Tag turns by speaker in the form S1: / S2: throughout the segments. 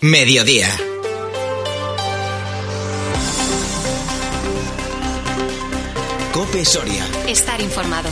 S1: Mediodía. COPE Soria.
S2: Estar informado.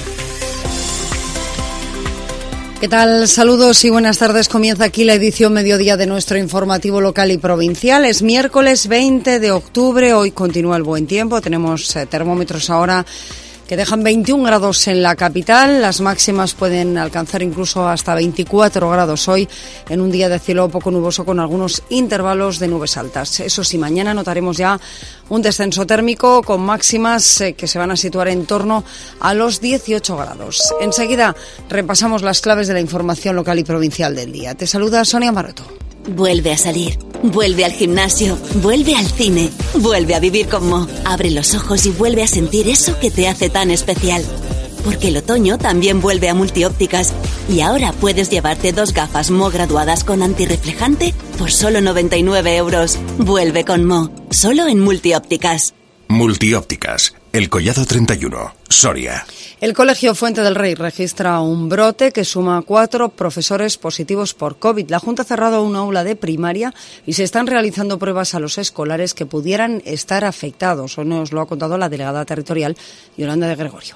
S3: ¿Qué tal? Saludos y buenas tardes. Comienza aquí la edición mediodía de nuestro informativo local y provincial. Es miércoles 20 de octubre. Hoy continúa el buen tiempo. Tenemos termómetros ahora que dejan 21 grados en la capital. Las máximas pueden alcanzar incluso hasta 24 grados hoy en un día de cielo poco nuboso con algunos intervalos de nubes altas. Eso sí, mañana notaremos ya un descenso térmico con máximas que se van a situar en torno a los 18 grados. Enseguida repasamos las claves de la información local y provincial del día. Te saluda Sonia Maroto.
S4: Vuelve a salir, vuelve al gimnasio, vuelve al cine, vuelve a vivir con Mo. Abre los ojos y vuelve a sentir eso que te hace tan especial. Porque el otoño también vuelve a Multiópticas y ahora puedes llevarte 2 gafas Mo graduadas con antirreflejante por solo 99 euros. Vuelve con Mo, solo en Multiópticas.
S5: Multiópticas, El Collado 31, Soria.
S3: El Colegio Fuente del Rey registra un brote que suma 4 profesores positivos por COVID. La Junta ha cerrado una aula de primaria y se están realizando pruebas a los escolares que pudieran estar afectados. Hoy nos lo ha contado la delegada territorial, Yolanda de Gregorio.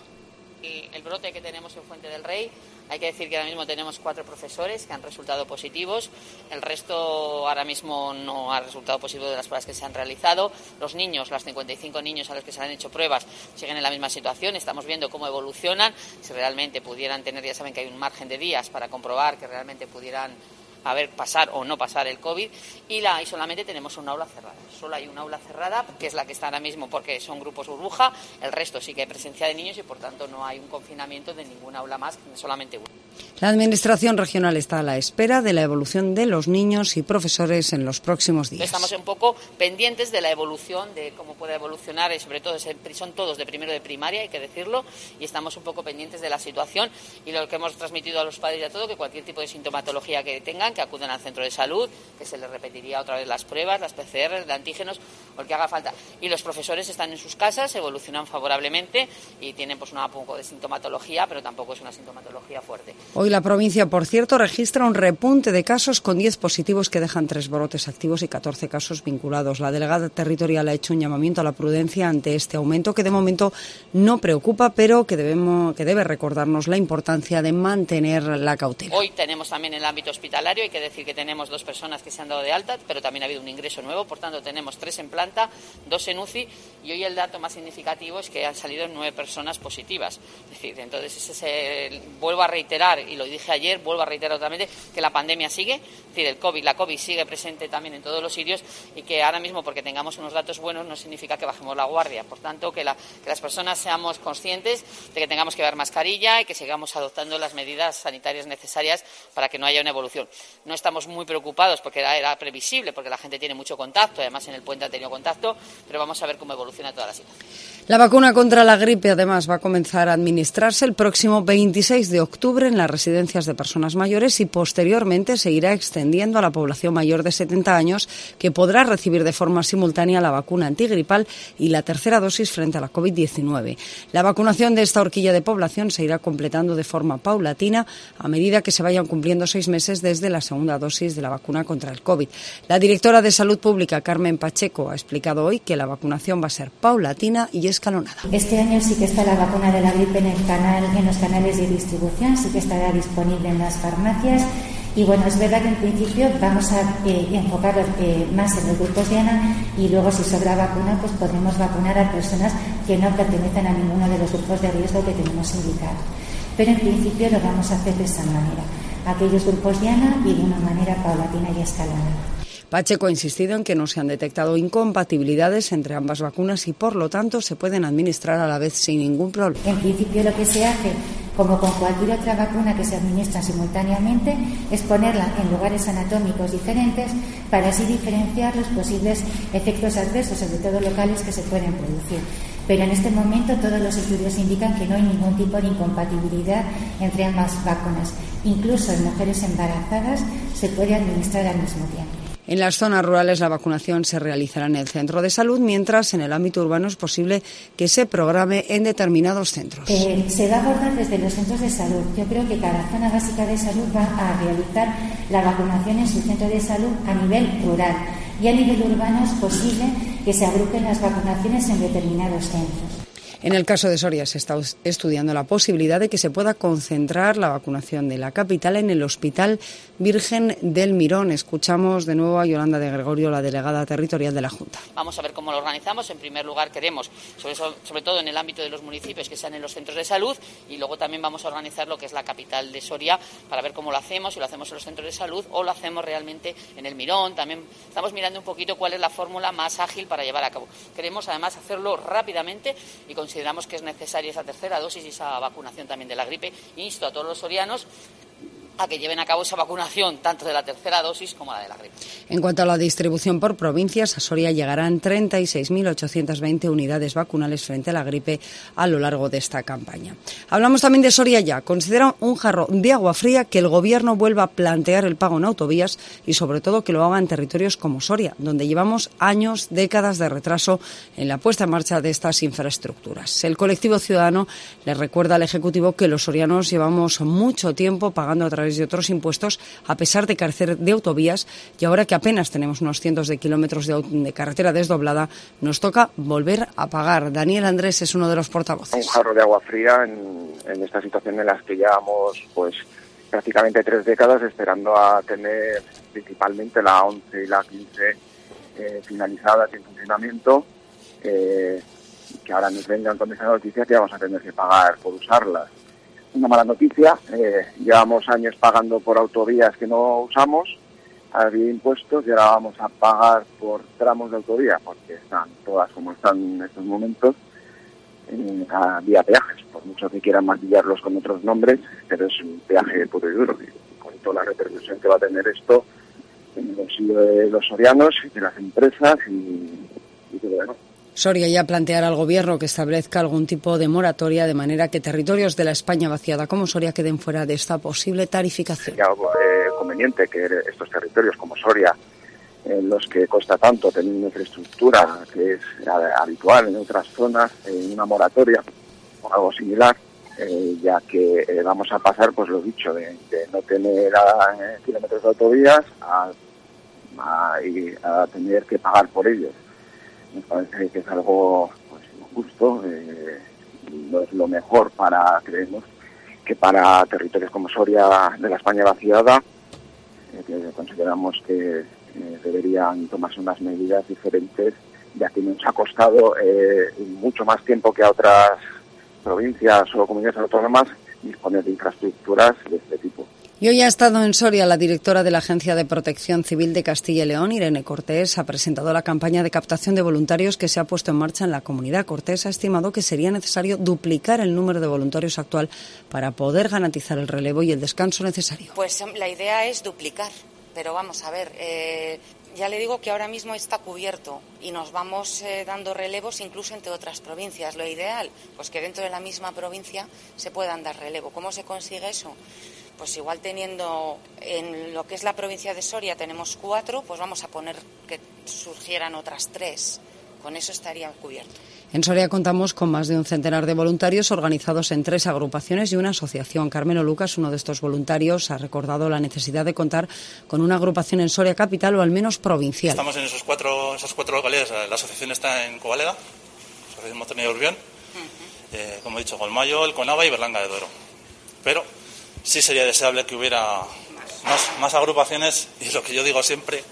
S6: El brote que tenemos en Fuente del Rey, hay que decir que ahora mismo tenemos 4 profesores que han resultado positivos. El resto ahora mismo no ha resultado positivo de las pruebas que se han realizado. Los niños, los 55 niños a los que se han hecho pruebas, siguen en la misma situación. Estamos viendo cómo evolucionan. Si realmente pudieran tener, ya saben que hay un margen de días para comprobar que realmente pudieran pasar o no pasar el COVID, y solamente tenemos un aula cerrada. Solo hay una aula cerrada, que es la que está ahora mismo porque son grupos burbuja. El resto sí que hay presencia de niños y por tanto no hay un confinamiento de ninguna aula más, solamente una.
S3: La Administración regional está a la espera de la evolución de los niños y profesores en los próximos días.
S6: Estamos un poco pendientes de la evolución, de cómo puede evolucionar, y sobre todo son todos de primero de primaria, hay que decirlo, y estamos un poco pendientes de la situación, y lo que hemos transmitido a los padres y a todo, que cualquier tipo de sintomatología que tengan, que acuden al centro de salud, que se les repetiría otra vez las pruebas, las PCR, de antígenos, o el que haga falta. Y los profesores están en sus casas, evolucionan favorablemente y tienen un poco de sintomatología, pero tampoco es una sintomatología fuerte.
S3: Hoy la provincia, por cierto, registra un repunte de casos con 10 positivos que dejan 3 brotes activos y 14 casos vinculados. La delegada territorial ha hecho un llamamiento a la prudencia ante este aumento que de momento no preocupa, pero que debe recordarnos la importancia de mantener la cautela.
S6: Hoy tenemos también en el ámbito hospitalario, hay que decir que tenemos 2 personas que se han dado de alta, pero también ha habido un ingreso nuevo, por tanto tenemos 3 en planta, 2 en UCI, y hoy el dato más significativo es que han salido 9 personas positivas. Es decir, entonces vuelvo a reiterar, y lo dije ayer, vuelvo a reiterar otra vez, que la pandemia sigue, es decir, la COVID sigue presente también en todos los sitios, y que ahora mismo porque tengamos unos datos buenos no significa que bajemos la guardia. Por tanto, que las personas seamos conscientes de que tengamos que llevar mascarilla y que sigamos adoptando las medidas sanitarias necesarias para que no haya una evolución. No estamos muy preocupados porque era previsible, porque la gente tiene mucho contacto, además en el puente ha tenido contacto, pero vamos a ver cómo evoluciona toda la situación.
S3: La vacuna contra la gripe, además, va a comenzar a administrarse el próximo 26 de octubre en las residencias de personas mayores y posteriormente se irá extendiendo a la población mayor de 70 años que podrá recibir de forma simultánea la vacuna antigripal y la tercera dosis frente a la COVID-19. La vacunación de esta horquilla de población se irá completando de forma paulatina a medida que se vayan cumpliendo 6 meses desde la segunda dosis de la vacuna contra el COVID. La directora de Salud Pública, Carmen Pacheco, ha explicado hoy que la vacunación va a ser paulatina y escalonada.
S7: Este año sí que está la vacuna de la gripe en los canales de distribución, sí que estará disponible en las farmacias. Y bueno, es verdad que en principio vamos a enfocar más en los grupos de ANA y luego si sobra vacuna pues podremos vacunar a personas que no pertenecen a ninguno de los grupos de riesgo que tenemos indicado. Pero en principio lo vamos a hacer de esa manera, aquellos grupos de ANA y de una manera paulatina y escalonada.
S3: Pacheco ha insistido en que no se han detectado incompatibilidades entre ambas vacunas y por lo tanto se pueden administrar a la vez sin ningún problema.
S7: En principio lo que se hace, como con cualquier otra vacuna que se administra simultáneamente, es ponerla en lugares anatómicos diferentes para así diferenciar los posibles efectos adversos, sobre todo locales, que se pueden producir. Pero en este momento todos los estudios indican que no hay ningún tipo de incompatibilidad entre ambas vacunas. Incluso en mujeres embarazadas se puede administrar al mismo tiempo.
S3: En las zonas rurales la vacunación se realizará en el centro de salud, mientras en el ámbito urbano es posible que se programe en determinados centros.
S7: Se va a abordar desde los centros de salud. Yo creo que cada zona básica de salud va a realizar la vacunación en su centro de salud a nivel rural, y a nivel urbano es posible que se agrupen las vacunaciones en determinados centros.
S3: En el caso de Soria se está estudiando la posibilidad de que se pueda concentrar la vacunación de la capital en el Hospital Virgen del Mirón. Escuchamos de nuevo a Yolanda de Gregorio, la delegada territorial de la Junta.
S6: Vamos a ver cómo lo organizamos. En primer lugar queremos, sobre todo en el ámbito de los municipios, que sean en los centros de salud, y luego también vamos a organizar lo que es la capital de Soria para ver cómo lo hacemos, si lo hacemos en los centros de salud o lo hacemos realmente en el Mirón. También estamos mirando un poquito cuál es la fórmula más ágil para llevar a cabo. Queremos además hacerlo rápidamente y consideramos que es necesaria esa tercera dosis y esa vacunación también de la gripe. Insto a todos los sorianos a que lleven a cabo esa vacunación tanto de la tercera dosis como la de la gripe.
S3: En cuanto a la distribución por provincias, a Soria llegarán 36.820 unidades vacunales frente a la gripe a lo largo de esta campaña. Hablamos también de Soria Ya. Considera un jarro de agua fría que el Gobierno vuelva a plantear el pago en autovías y sobre todo que lo haga en territorios como Soria, donde llevamos años, décadas de retraso en la puesta en marcha de estas infraestructuras. El colectivo ciudadano le recuerda al Ejecutivo que los sorianos llevamos mucho tiempo pagando a través de otros impuestos, a pesar de carecer de autovías, y ahora que apenas tenemos unos cientos de kilómetros de carretera desdoblada, nos toca volver a pagar. Daniel Andrés es uno de los portavoces.
S2: Un jarro de agua fría en esta situación en la que llevamos prácticamente 3 décadas esperando a tener principalmente la 11 y la 15 finalizadas y en funcionamiento, que ahora nos vengan con esa noticia que vamos a tener que pagar por usarlas. Una mala noticia, llevamos años pagando por autovías que no usamos, había impuestos y ahora vamos a pagar por tramos de autovía, porque están todas como están en estos momentos, vía peajes, por mucho que quieran maquillarlos con otros nombres, pero es un peaje puro y duro, y con toda la repercusión que va a tener esto en el bolsillo de los sorianos y de las empresas y todo bueno.
S3: Soria Ya planteará al Gobierno que establezca algún tipo de moratoria de manera que territorios de la España vaciada como Soria queden fuera de esta posible tarificación.
S2: Sería conveniente que estos territorios como Soria, en los que cuesta tanto tener una infraestructura que es habitual en otras zonas, una moratoria o algo similar, ya que vamos a pasar, pues lo dicho, de no tener kilómetros de autovías a tener que pagar por ellos. Nos parece que es algo injusto, no es lo mejor creemos que para territorios como Soria de la España vaciada, que consideramos que deberían tomarse unas medidas diferentes, ya que nos ha costado mucho más tiempo que a otras provincias o comunidades autónomas disponer de infraestructuras de este tipo.
S3: Y hoy ha estado en Soria la directora de la Agencia de Protección Civil de Castilla y León, Irene Cortés, ha presentado la campaña de captación de voluntarios que se ha puesto en marcha en la comunidad. Cortés ha estimado que sería necesario duplicar el número de voluntarios actual para poder garantizar el relevo y el descanso necesario.
S8: Pues la idea es duplicar, pero vamos a ver, ya le digo que ahora mismo está cubierto y nos vamos dando relevos incluso entre otras provincias. Lo ideal, pues que dentro de la misma provincia se puedan dar relevo. ¿Cómo se consigue eso? Pues igual teniendo en lo que es la provincia de Soria tenemos 4, pues vamos a poner que surgieran otras 3. Con eso estaría cubierto.
S3: En Soria contamos con más de un centenar de voluntarios organizados en 3 agrupaciones y una asociación. Carmelo Lucas, uno de estos voluntarios, ha recordado la necesidad de contar con una agrupación en Soria capital o al menos provincial.
S9: Estamos en esas cuatro localidades. La asociación está en Covaleda, Asociación Montaña y Urbión, como he dicho, Golmayo, El Conava y Berlanga de Duero. Pero sí sería deseable que hubiera más agrupaciones, y lo que yo digo siempre,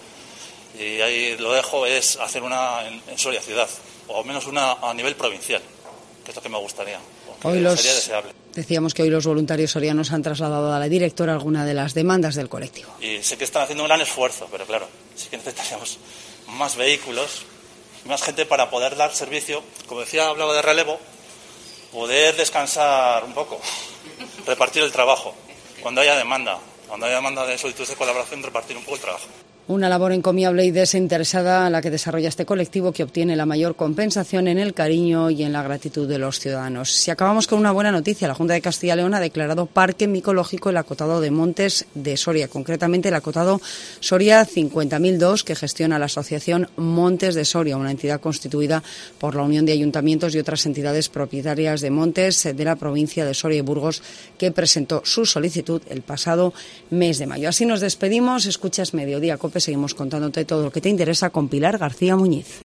S9: y ahí lo dejo, es hacer una en Soria ciudad, o al menos una a nivel provincial, que es lo que me gustaría. Sería deseable.
S3: Decíamos que hoy los voluntarios sorianos han trasladado a la directora alguna de las demandas del colectivo.
S9: Y sé que están haciendo un gran esfuerzo, pero claro, sí que necesitaríamos más vehículos, más gente para poder dar servicio. Como decía, hablaba de relevo, poder descansar un poco, repartir el trabajo. Cuando haya demanda de solicitudes de colaboración, repartir un poco el trabajo.
S3: Una labor encomiable y desinteresada la que desarrolla este colectivo, que obtiene la mayor compensación en el cariño y en la gratitud de los ciudadanos. Si acabamos con una buena noticia, la Junta de Castilla y León ha declarado Parque Micológico el acotado de Montes de Soria, concretamente el acotado Soria 50.002, que gestiona la asociación Montes de Soria, una entidad constituida por la Unión de Ayuntamientos y otras entidades propietarias de montes de la provincia de Soria y Burgos, que presentó su solicitud el pasado mes de mayo. Así nos despedimos. Escuchas Mediodía Cope. Seguimos contándote todo lo que te interesa con Pilar García Muñiz.